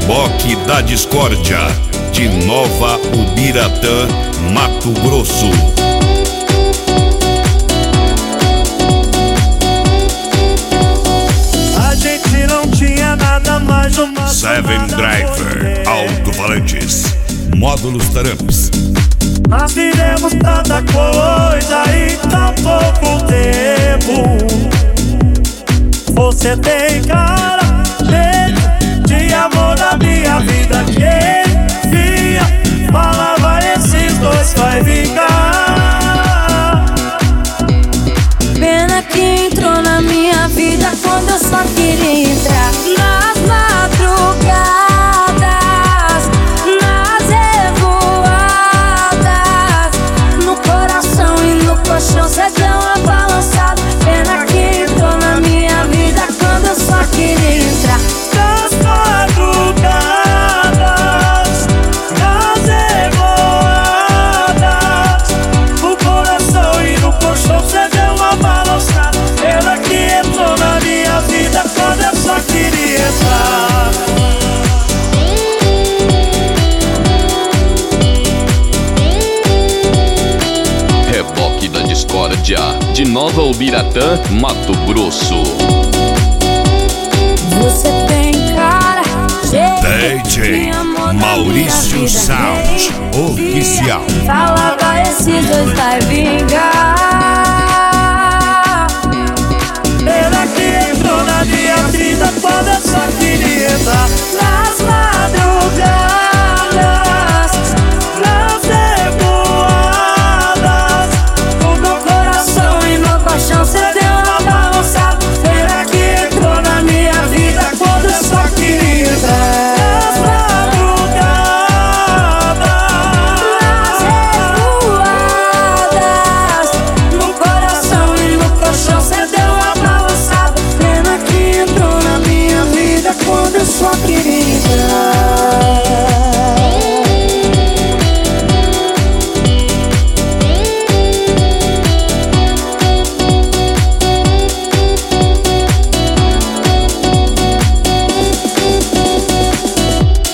Reboque da Discórdia, de Nova Ubiratã, Mato Grosso. A gente não tinha nada mais uma Seven Driver, alto-falantes, módulos Taramps. Nós vivemos tanta coisa em tão pouco tempo. Você tem cara, jeito de amor da minha vida. Quem via, falava esses dois vai vingar. Pena que entrou na minha vida quando eu só queria entrar. Nas madrugadas, nas revoadas, no coração e no colchão cê deu uma balançada. Pena que entrou na minha vida quando eu só queria entrar. Nas madrugadas, nas revoadas, no coração e no colchão cê deu uma balançada. Pena que entrou na minha vida quando eu só queria entrar. Reboque da Discórdia, de Nova Ubiratã, Mato Grosso. Você tem cara, jeito DJ de amor da Maurício minha vida. Sound, Quem oficial. via, falava esses dois vai vingar. Pena que entrou na minha vida quando eu só queria entrar. Nas madrugadas, nas revoadas, No meu coração e no colchão cê deu uma balançada. pena que entrou na minha vida quando eu só queria entrar. Nas madrugadas, Revoadas, no coração e no colchão cê deu uma balançada. Pena que entrou na minha vida quando eu só queria